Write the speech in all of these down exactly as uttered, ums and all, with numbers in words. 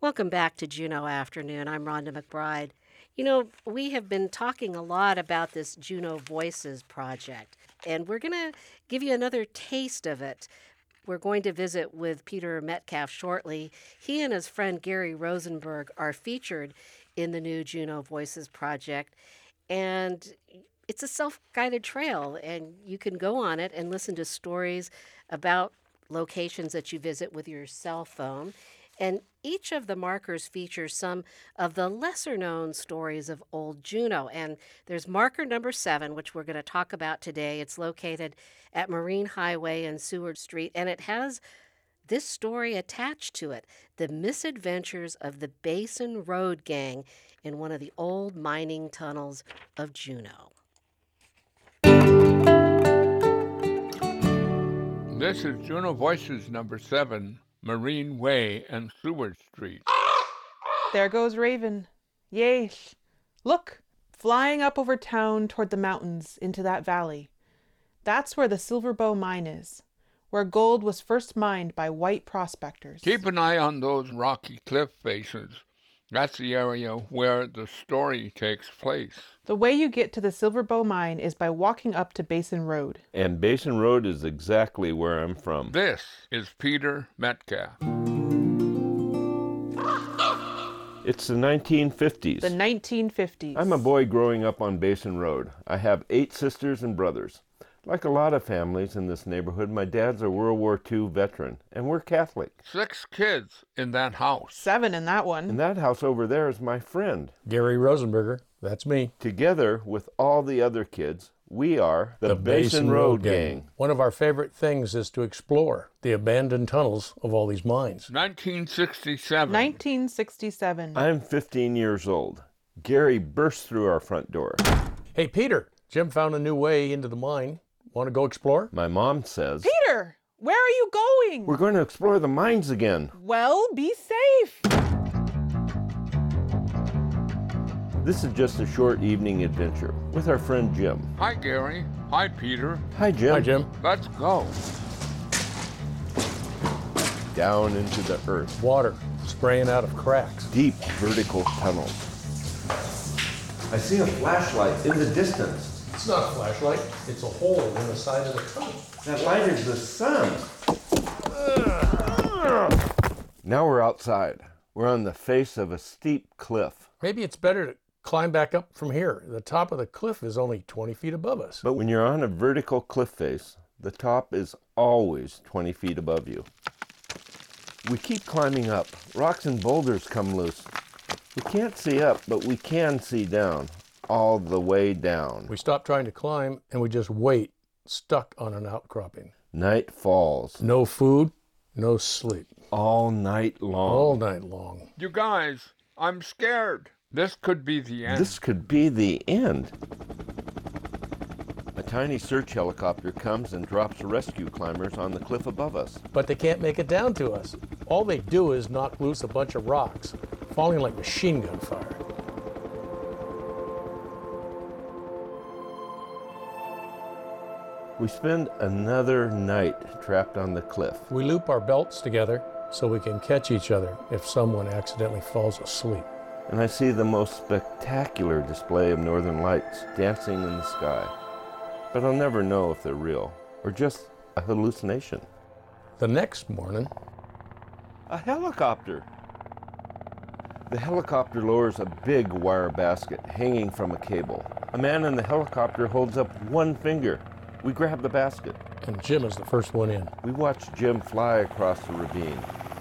Welcome back to Juneau Afternoon. I'm Rhonda McBride. You know, we have been talking a lot about this Juneau Voices project, and we're going to give you another taste of it. We're going to visit with Peter Metcalf shortly. He and his friend Gary Rosenberg are featured in the new Juneau Voices project, and it's a self-guided trail, and you can go on it and listen to stories about locations that you visit with your cell phone. And each of the markers features some of the lesser-known stories of Old Juneau. And there's marker number seven, which we're going to talk about today. It's located at Marine Highway and Seward Street, and it has this story attached to it, the misadventures of the Basin Road Gang in one of the old mining tunnels of Juneau. This is Juneau Voices number seven, Marine Way and Seward Street. There goes Raven. Yes. Look, flying up over town toward the mountains into that valley. That's where the Silver Bow mine is, where gold was first mined by white prospectors. Keep an eye on those rocky cliff faces. That's the area where the story takes place. The way you get to the Silver Bow mine is by walking up to Basin Road. And Basin Road is exactly where I'm from. This is Peter Metcalf. It's the nineteen fifties. The nineteen fifties. I'm a boy growing up on Basin Road. I have eight sisters and brothers. Like a lot of families in this neighborhood, my dad's a World War Two veteran, and we're Catholic. Six kids in that house. Seven in that one. And that house over there is my friend. Gary Rosenberger, that's me. Together with all the other kids, we are the, The Basin, Basin Road, Road Gang. Gang. One of our favorite things is to explore the abandoned tunnels of all these mines. nineteen sixty-seven. nineteen sixty-seven. I'm fifteen years old. Gary burst through our front door. Hey, Peter, Jim found a new way into the mine. Want to go explore? My mom says, Peter, where are you going? we're going to explore the mines again. Well, be safe. This is just a short evening adventure with our friend Jim. Hi, Gary. Hi, Peter. Hi, Jim. Hi, Jim. Let's go. Down into the earth. Water spraying out of cracks. Deep vertical tunnels. I see a flashlight in the distance. It's not a flashlight. It's a hole in the side of the tunnel. That light is the sun. Now we're outside. We're on the face of a steep cliff. Maybe it's better to climb back up from here. The top of the cliff is only twenty feet above us. But when you're on a vertical cliff face, the top is always twenty feet above you. We keep climbing up. Rocks and boulders come loose. We can't see up, but we can see down. All the way down. We stop trying to climb and we just wait, stuck on an outcropping. Night falls. No food, no sleep. All night long. All night long. You guys, I'm scared. This could be the end. This could be the end. A tiny search helicopter comes and drops rescue climbers on the cliff above us. But they can't make it down to us. All they do is knock loose a bunch of rocks, falling like machine gun fire. We spend another night trapped on the cliff. We loop our belts together so we can catch each other if someone accidentally falls asleep. And I see the most spectacular display of northern lights dancing in the sky. But I'll never know if they're real or just a hallucination. The next morning, A helicopter! The helicopter lowers a big wire basket hanging from a cable. A man in the helicopter holds up one finger. We grab the basket. and Jim is the first one in. We watch Jim fly across the ravine.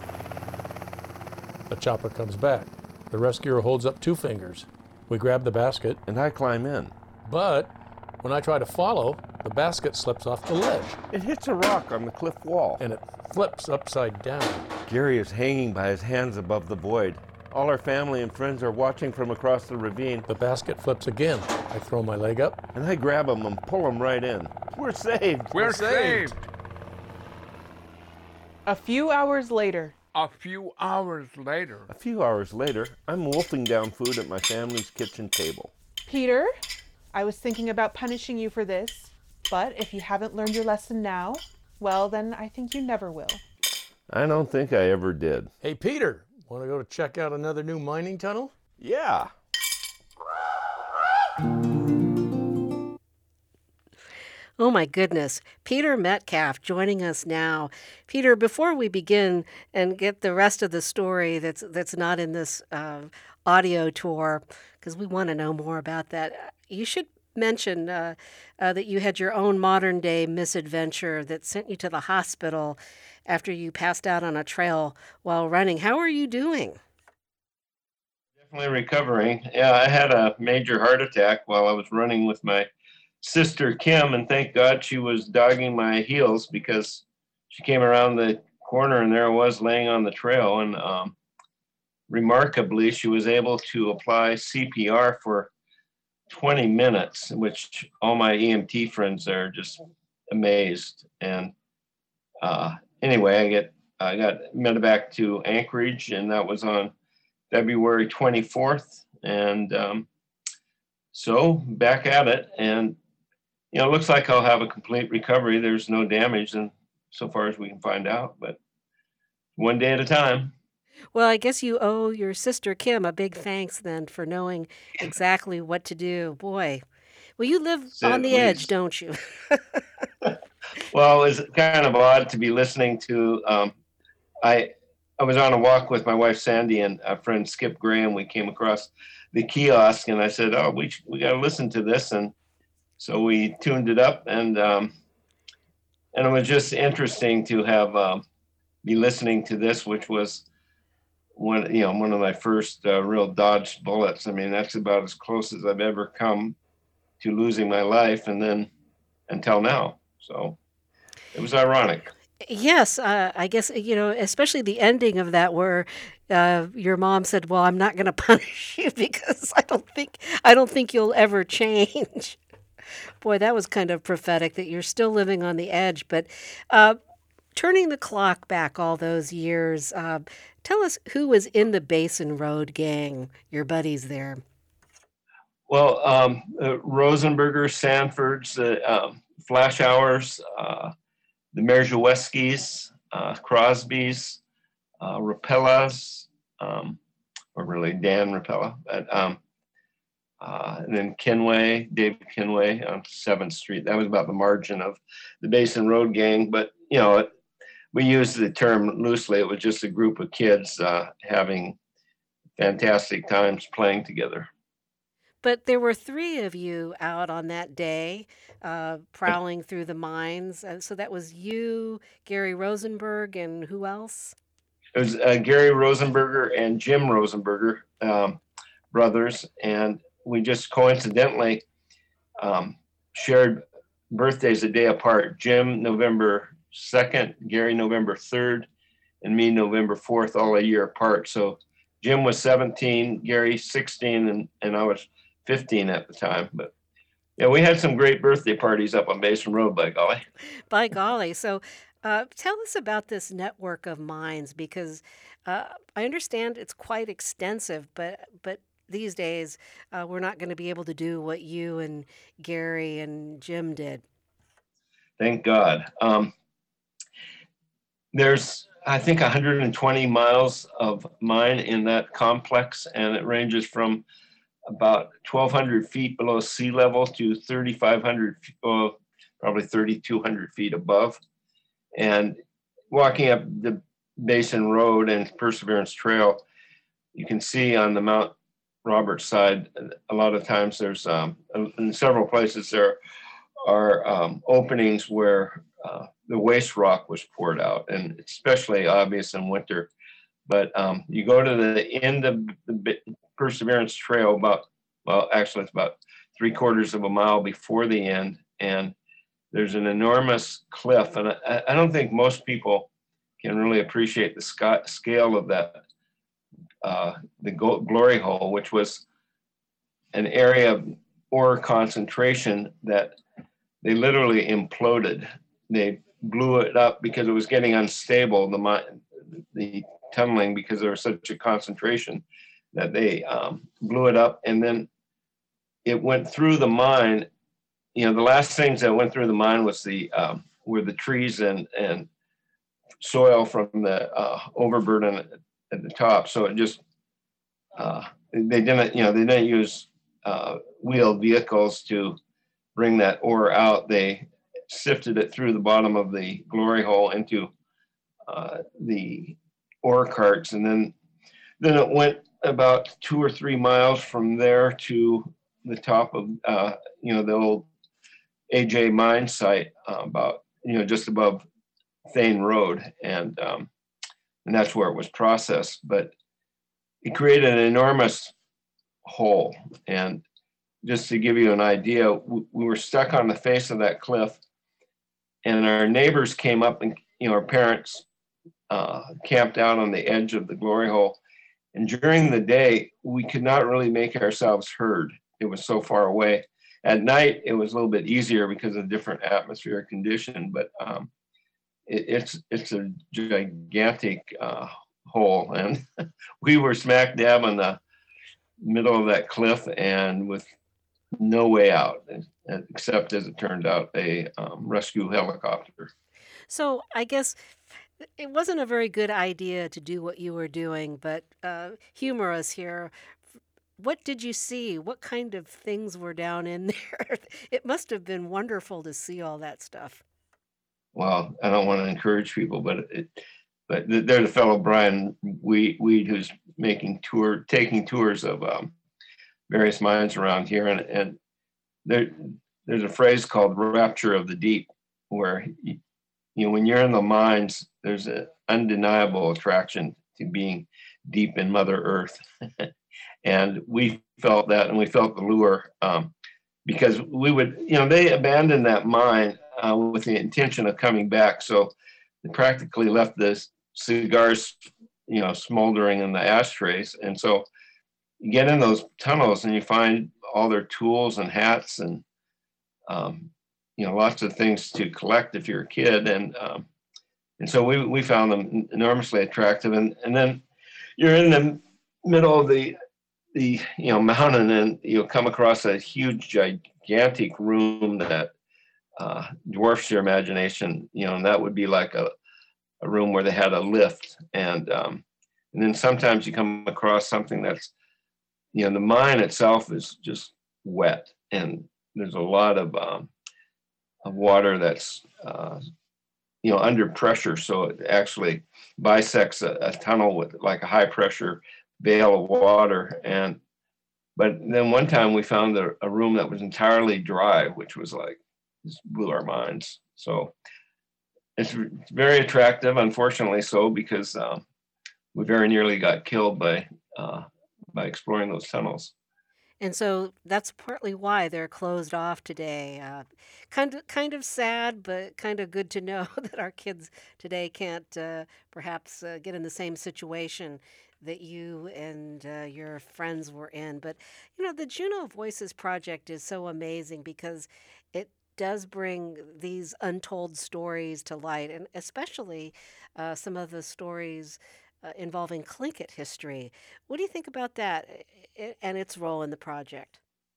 The chopper comes back. The rescuer holds up two fingers. We grab the basket, And I climb in. but when I try to follow, the basket slips off the ledge, It hits a rock on the cliff wall. and it flips upside down. Gary is hanging by his hands above the void. All our family and friends are watching from across the ravine, The basket flips again. I throw my leg up. and I grab him and pull him right in. We're saved. We're saved. A few hours later, A few hours later. A few hours later, I'm wolfing down food at my family's kitchen table. Peter, I was thinking about punishing you for this, but if you haven't learned your lesson now, well, then I think you never will. I don't think I ever did. Hey, Peter, Want to go to check out another new mining tunnel? Yeah. Oh my goodness. Peter Metcalf joining us now. Peter, before we begin and get the rest of the story that's that's not in this uh, audio tour, because we want to know more about that, you should mention uh, uh, that you had your own modern day misadventure that sent you to the hospital after you passed out on a trail while running. How are you doing? Definitely recovering. Yeah, I had a major heart attack while I was running with my sister Kim, and thank God she was dogging my heels, because she came around the corner and there I was laying on the trail. And um, remarkably, she was able to apply C P R for twenty minutes, which all my E M T friends are just amazed. And uh, anyway, I get I got medevac to Anchorage, and that was on February twenty-fourth. And um, so back at it. And, you know, it looks like I'll have a complete recovery. There's no damage, and so far as we can find out, but one day at a time. Well, I guess you owe your sister Kim a big thanks then for knowing exactly what to do. Boy, well, you live Say on it, the edge, please. don't you? Well, it was kind of odd to be listening to. Um, I I was on a walk with my wife Sandy and a friend Skip Graham. We came across the kiosk, and I said, "Oh, we we got to listen to this." And so we tuned it up, and um, and it was just interesting to have um, be listening to this, which was one you know one of my first uh, real dodged bullets. I mean, that's about as close as I've ever come to losing my life, and then until now. So it was ironic. Yes, uh, I guess, you know, especially the ending of that where uh, your mom said, "Well, I'm not going to punish you because I don't think I don't think you'll ever change." Boy, that was kind of prophetic that you're still living on the edge. But uh, turning the clock back all those years, uh, tell us who was in the Basin Road gang, your buddies there. Well, um, uh, Rosenberger, Sanfords, the um, Flash Hours, uh, the Merzhoweskis, uh, Crosbys, uh, Rapellas, um, or really Dan Rapella, but, um, uh, and then Kenway, David Kenway on seventh Street. That was about the margin of the Basin Road gang, but, you know, it, we use the term loosely. It was just a group of kids uh, having fantastic times playing together. But there were three of you out on that day, uh, prowling through the mines. Uh, so that was you, Gary Rosenberg, and who else? It was uh, Gary Rosenberger and Jim Rosenberger, um, brothers, and we just coincidentally um, shared birthdays a day apart. Jim November second, Gary November third, and me November fourth, all a year apart. So Jim was seventeen, Gary sixteen, and, and I was fifteen at the time. But yeah, we had some great birthday parties up on Basin Road, by golly. By golly. So uh, tell us about this network of mines, because uh, I understand it's quite extensive, but but these days uh, we're not going to be able to do what you and Gary and Jim did. Thank God. Um, there's, I think, one hundred twenty miles of mine in that complex, and it ranges from about twelve hundred feet below sea level to thirty-five hundred, oh, probably thirty-two hundred feet above. And walking up the Basin Road and Perseverance Trail, you can see on the Mount Roberts side, a lot of times there's, um, in several places there are um, openings where uh, the waste rock was poured out, and especially obvious in winter. But um, you go to the end of the Perseverance Trail, about, well, actually it's about three quarters of a mile before the end, and there's an enormous cliff. And I, I don't think most people can really appreciate the sc- scale of that, uh, the Glory Hole, which was an area of ore concentration that they literally imploded. They blew it up because it was getting unstable, the mine, the tunneling, because there was such a concentration that they um, blew it up, and then it went through the mine. You know, the last things that went through the mine was the um, were the trees and and soil from the uh, overburden at the top. So it just, uh, they didn't, you know, they didn't use uh, wheeled vehicles to bring that ore out. They sifted it through the bottom of the glory hole into uh, the ore carts, and then then it went about two or three miles from there to the top of uh, you know the old A J mine site, uh, about you know just above Thane Road, and um, and that's where it was processed. But it created an enormous hole, and just to give you an idea, we, we were stuck on the face of that cliff, and our neighbors came up, and you know our parents uh, camped out on the edge of the glory hole. And during the day, we could not really make ourselves heard. It was so far away. At night, it was a little bit easier because of different atmospheric condition, but um, it, it's it's a gigantic uh, hole, and we were smack dab in the middle of that cliff, and with no way out, except, as it turned out, a um, rescue helicopter. So I guess it wasn't a very good idea to do what you were doing, but uh, humor us here. What did you see? What kind of things were down in there? It must have been wonderful to see all that stuff. Well, I don't want to encourage people, but it, but there's a fellow, Brian Weed, Weed who's making tour, taking tours of um, various mines around here, and and there there's a phrase called "rapture of the deep," where you, you know when you're in the mines, there's an undeniable attraction to being deep in Mother Earth. And we felt that, and we felt the lure, um, because we would, you know, they abandoned that mine uh, with the intention of coming back. So they practically left the cigars, you know, smoldering in the ashtrays. And so you get in those tunnels and you find all their tools and hats and, um, you know, lots of things to collect if you're a kid. And um, and so we we found them enormously attractive. And and then you're in the middle of the the you know mountain, and you'll come across a huge gigantic room that uh, dwarfs your imagination, you know, and that would be like a, a room where they had a lift, and um, and then sometimes you come across something that's, you know, the mine itself is just wet, and there's a lot of um, of water that's uh, you know under pressure, so it actually bisects a, a tunnel with like a high pressure bale of water. And but then one time we found a, a room that was entirely dry, which was like, just blew our minds. So it's, it's very attractive, unfortunately so, because um, we very nearly got killed by uh, by exploring those tunnels. And so that's partly why they're closed off today. Uh, kind of, kind of sad, but kind of good to know that our kids today can't uh, perhaps uh, get in the same situation that you and uh, your friends were in. But, you know, the Juneau Voices Project is so amazing because it does bring these untold stories to light, and especially uh, some of the stories uh, involving Tlingit history. What do you think about that i- and its role in the project?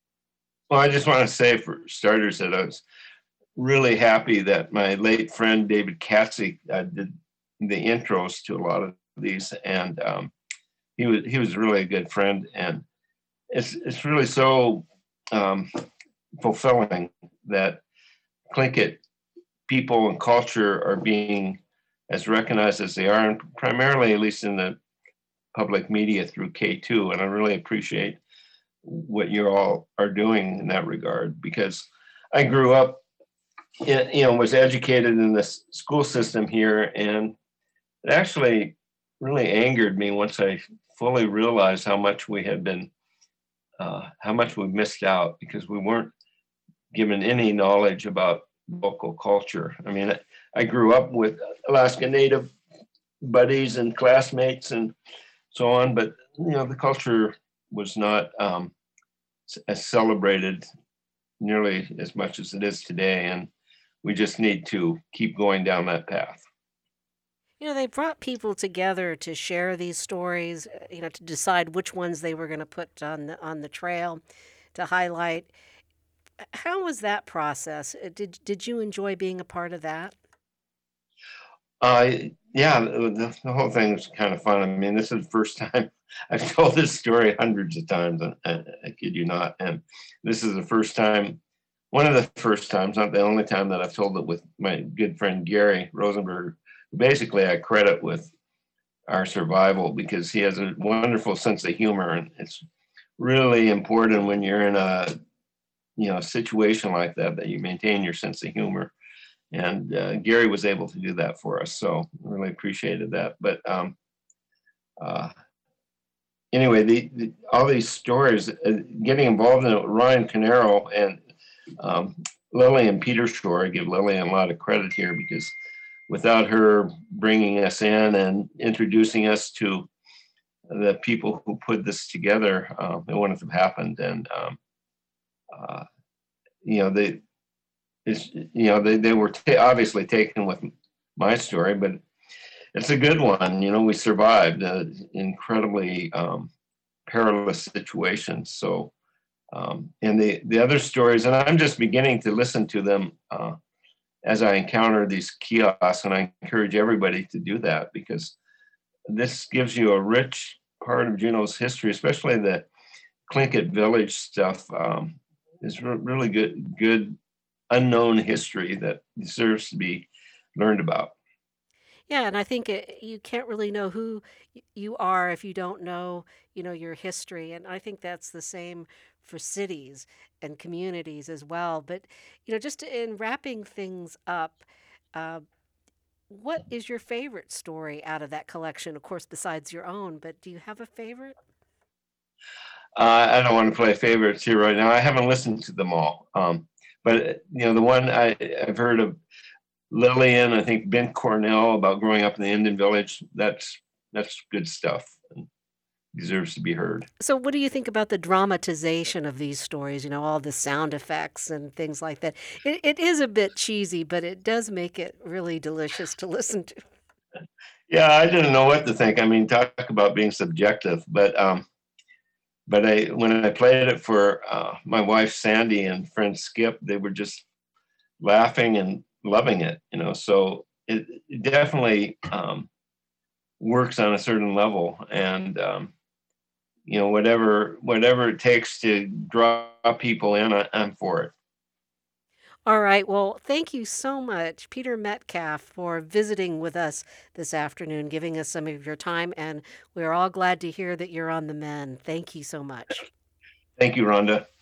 Well, I just want to say, for starters, that I was really happy that my late friend David Katzig uh, did the intros to a lot of these, and um, he was he was really a good friend, and it's it's really so um, fulfilling that Tlingit people and culture are being as recognized as they are, and primarily, at least in the public media, through K two. And I really appreciate what you all are doing in that regard, because I grew up, in, you know, was educated in the school system here, and it actually really angered me once I fully realized how much we had been, uh, how much we missed out because we weren't given any knowledge about local culture. I mean, I, I grew up with Alaska Native buddies and classmates and so on, but you know, the culture was not um, as celebrated nearly as much as it is today, and we just need to keep going down that path. You know, they brought people together to share these stories, uh, you know, to decide which ones they were going to put on the on the trail to highlight. How was that process? Uh, Did did you enjoy being a part of that? Uh, yeah, the, the whole thing was kind of fun. I mean, this is the first time I've told this story hundreds of times. I, I, I kid you not. And this is the first time, one of the first times, not the only time that I've told it with my good friend Gary Rosenberg, who basically I credit with our survival because he has a wonderful sense of humor, and it's really important when you're in a you know situation like that that you maintain your sense of humor. And uh, Gary was able to do that for us, so really appreciated that. But um, uh, anyway, the, the, all these stories, uh, getting involved in it, Ryan Canero and um, Lillian Petershore, I give Lillian a lot of credit here because without her bringing us in and introducing us to the people who put this together, uh, it wouldn't have happened. And um, uh, you know, they. Is you know they, they were t- obviously taken with my story, but it's a good one. You know, we survived an incredibly um, perilous situation. So, um, and the the other stories, and I'm just beginning to listen to them uh, as I encounter these kiosks, and I encourage everybody to do that because this gives you a rich part of Juneau's history, especially the Tlingit Village stuff. Um, is re- really good good. unknown history that deserves to be learned about. Yeah, and I think it, you can't really know who y- you are if you don't know, you know, your history. And I think that's the same for cities and communities as well. But, you know, just in wrapping things up, uh, what is your favorite story out of that collection? Of course, besides your own, but do you have a favorite? Uh, I don't want to play favorites here right now. I haven't listened to them all. Um, but, you know, the one I, I've heard of Lillian, I think Ben Cornell about growing up in the Indian village, that's that's good stuff and deserves to be heard. So, what do you think about the dramatization of these stories? You know, all the sound effects and things like that. It, it is a bit cheesy, but it does make it really delicious to listen to. Yeah, I didn't know what to think. I mean, talk about being subjective, but um, but I when I played it for uh, my wife Sandy and friend Skip, they were just laughing and loving it. You know, so it, it definitely um, works on a certain level, and um, you know, whatever whatever it takes to draw people in, I, I'm for it. All right. Well, thank you so much, Peter Metcalf, for visiting with us this afternoon, giving us some of your time. And we're all glad to hear that you're on the mend. Thank you so much. Thank you, Rhonda.